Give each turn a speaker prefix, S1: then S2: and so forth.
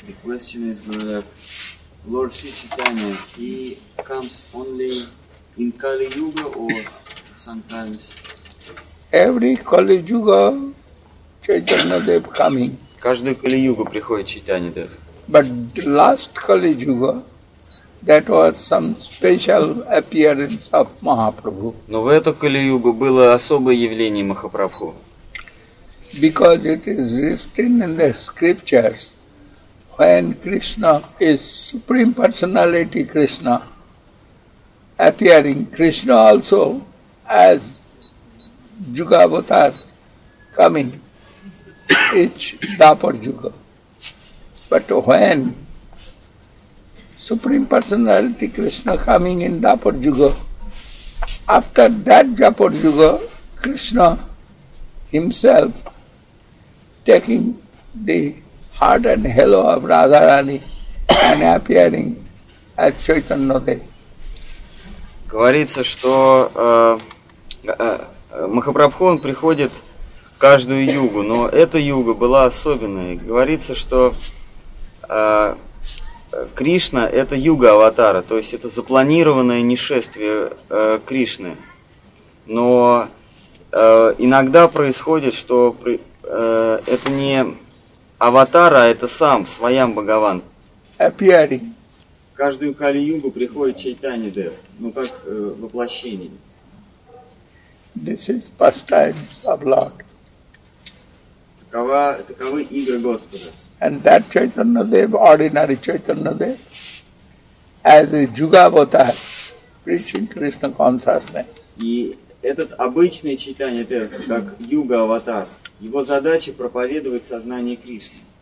S1: the question is, Gurudev, Lord Sri Chaitanya, he comes only in Kali Yuga or sometimes?
S2: Every Kali Yuga, Chaitanya Dev coming.
S1: Каждую Кали-югу приходит Чайтанья Дев.
S2: But the last Kali Yuga, that was some special appearance of Mahaprabhu.
S1: Но в эту Кали-югу было особое явление Махапрабху.
S2: Because it is written in the scriptures, when Krishna is Supreme Personality Krishna, appearing, Krishna also as Yuga Avatar coming, each Dapar Yuga. But when Supreme Personality Krishna coming in Dapar Yuga, after that Dapar Yuga, Krishna himself taking the heart and halo of Radharani and appearing as Chaitanya Dev.
S1: Говорится, что Махапрабху он приходит в каждую югу, но эта юга была особенная. Говорится, что Кришна это юга аватара, то есть это запланированное нешествие Кришны. Но иногда происходит, что это не аватар, а это сам, Сваям Бхагаван.
S2: Appearing.
S1: В каждую Кали-югу приходит Чайтанья Дев, ну как воплощение.
S2: This is pastimes of Lord.
S1: Таковы игры Господа.
S2: And that Chaitanya Dev, ordinary Chaitanya Dev, as a Yuga Avatar, preaching Krishna consciousness.
S1: И этот обычный Чайтанья Дев, как юга-аватар, его задача проповедовать сознание Кришны.